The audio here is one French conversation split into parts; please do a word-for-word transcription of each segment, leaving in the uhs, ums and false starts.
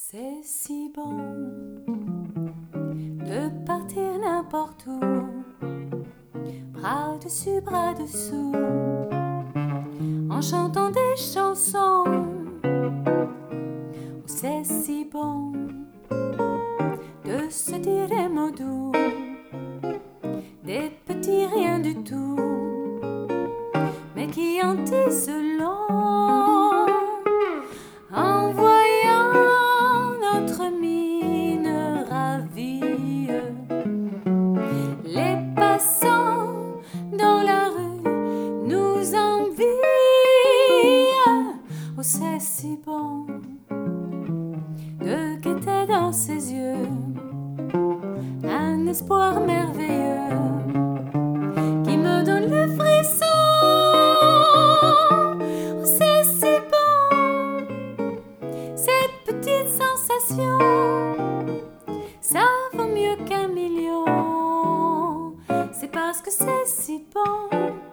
C'est si bon de partir n'importe où, bras dessus, bras dessous, en chantant des chansons. C'est si bon de se dire des mots doux, des petits riens du tout, mais qui en disent long. En voyant notre mine ravie, les passants dans la rue nous envient. Oh, c'est si bon de guetter dans ses yeux un espoir merveilleux qui me donne le frisson. Oh, c'est si bon, ces petites sensations, ça vaut mieux qu'un million. C'est parce que c'est si bon.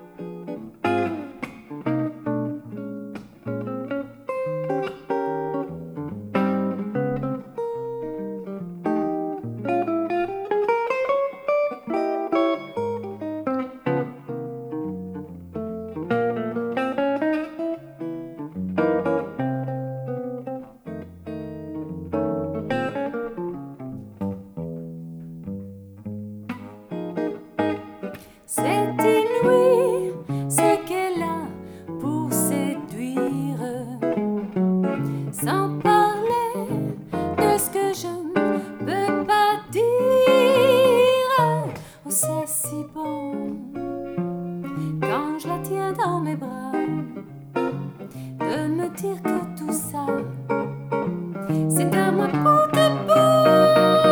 C'est inouï ce qu'elle a pour séduire, sans parler de ce que je ne peux pas dire. Oh, c'est si bon quand je la tiens dans mes bras, de me dire que tout ça, c'est à moi pour de bon.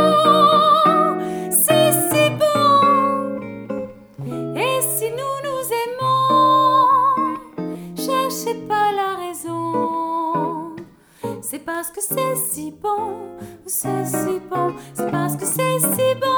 C'est si bon. Et si nous nous aimons, cherchez pas la raison. C'est parce que c'est si bon, c'est si bon, c'est parce que c'est si bon.